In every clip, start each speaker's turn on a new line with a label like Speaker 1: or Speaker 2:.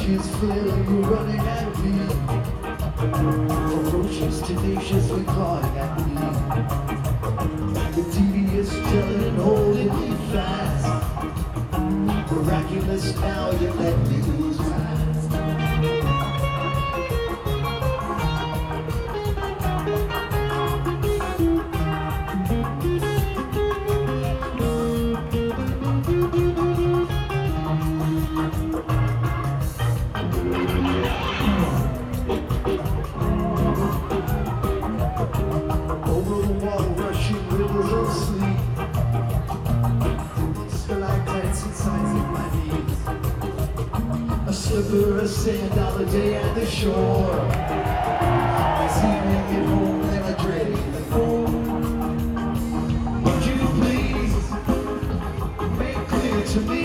Speaker 1: Just feel you're running out of me. Ferocious, tenaciously clawing at me. The tedious telling, holding me fast. Miraculous, now you let me lose my a $1 day at the shore. I see me get home and I dread even more. Would you please make clear to me?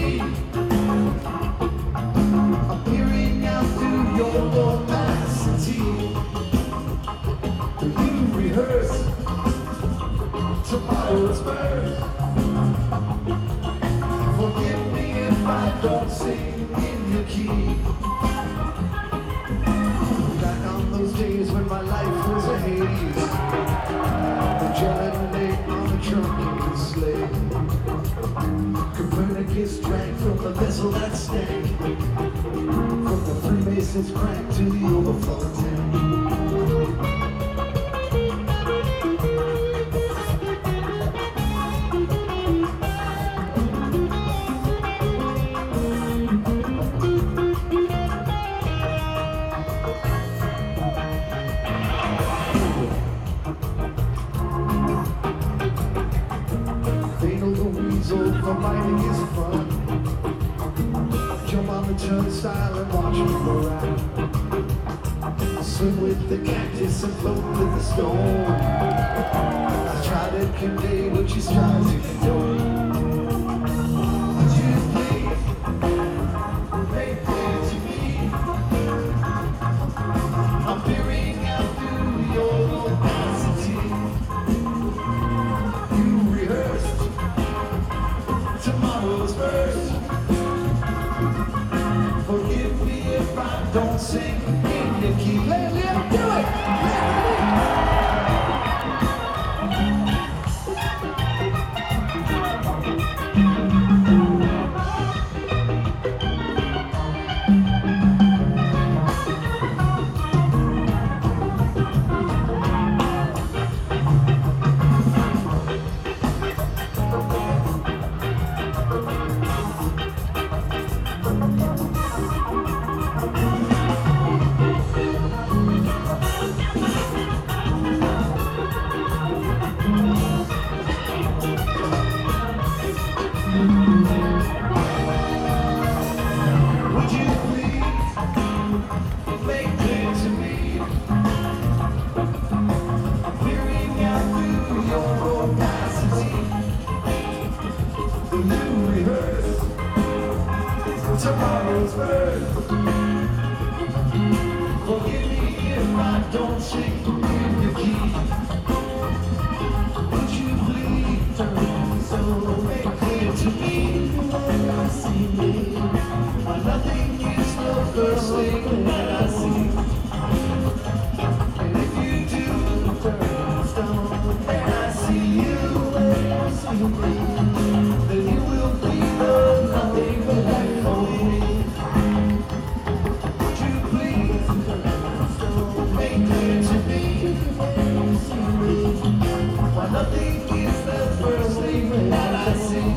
Speaker 1: I'm peering out through your opacity. You rehearse tomorrow's birth. Forgive me if I don't sing in your key. Those days when my life was a haze, the lemonade on a drunken slave. Copernicus drank from the vessel that stank, from the Freemasons' crank to the overflow tank. For fighting is fun. Jump on the turnstile and watch me go round. Swim with the cactus and float with the storm. I try to convey what she's trying to condone. Would you please make clear to me? I'm peering out through your opacity. You rehearsed tomorrow's verse. Forgive me if I don't sing in your key. Let me do it! Tomorrow's birth. Forgive me if I don't sing in your key. Would you please turn so make clear to me? I see me. Nothing is the first thing that I see. And if you do turn stone and I see you and I see me, then you will be the nothing but life for me. Would you please make clear to me? Why nothing is the first thing that I see.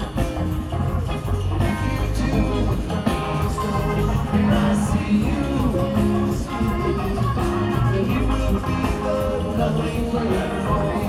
Speaker 1: If you do and I see you, then you will be the nothing but life for me.